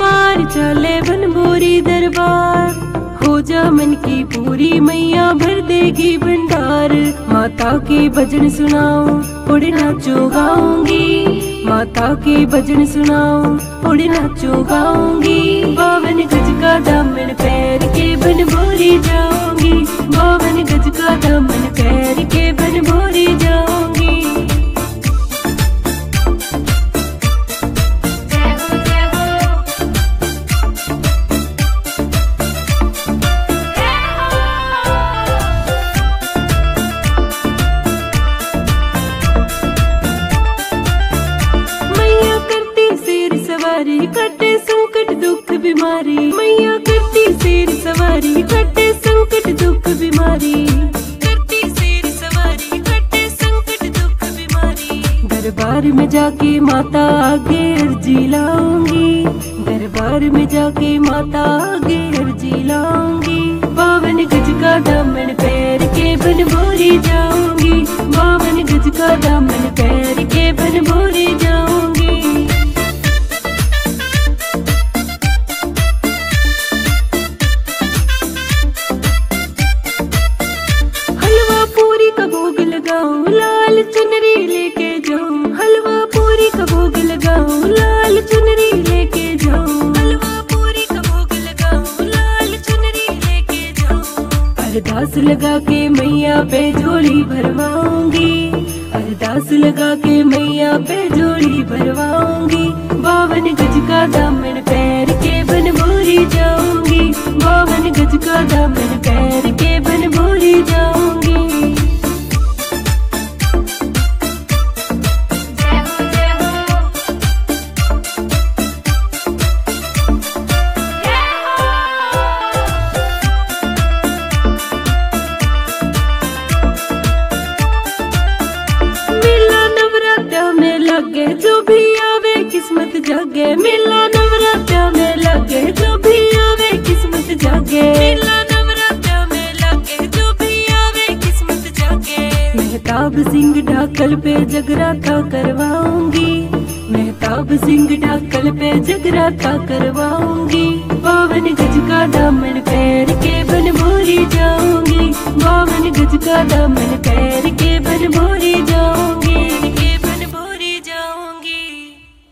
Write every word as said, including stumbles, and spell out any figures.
पार चले बनभोरी दरबार, हो जा मन की पूरी मैया भर देगी भंडार। माता के भजन सुनाओ उड़ नाचो गाऊंगी, माता के भजन सुनाओ उड़ नाचो गाऊंगी। बावन गज का दामन पैर के बनभोरी जाऊंगी, बावन गज का दामन पैर के बनभोरी जाऊंगी। कटे संकट दुख बीमारी, मैया करती शेर सवारी, कटे संकट दुख बीमारी, करती शेर सवारी, कटे संकट दुख बीमारी। दरबार में जाके माता आगे अर्जी लाऊंगी, दरबार में जाके माता आगे अर्जी लाऊंगी। बावन गज का दामन पैर के बनभोरी जाऊंगी, बावन गज का दामन पैर के बनभोरी जाऊंगी। लाल चुनरी लेके जाऊं, हलवा पूरी का भोग लगाऊं, लाल चुनरी लेके जाऊं, हलवा पूरी का भोग लगाऊं, लाल चुनरी लेके जाऊं। अरदास लगा के मैया पे झोली भरवाऊंगी, अरदास लगा के मैया पे झोली भरवाऊंगी। बावन गज का दामन पैर के बनभोरी जाऊंगी, बावन गज का दामन पैर के बनभोरी जाऊंगी। लगे जो भी आवे किस्मत जागे, मेला नवरात्रा में लगे जो भी आवे किस्मत जागे, मेला नवरात्रा में लगे जो भी आवे किस्मत जागे। मेहताब सिंह ढाकल पे जगराता करवाऊंगी, मेहताब सिंह ढाकल पे जगराता करवाऊंगी। बावन गज का दामन पैर के बनभोरी जाऊंगी, बावन गज का दामन पैर के बनभोरी जाऊंगी।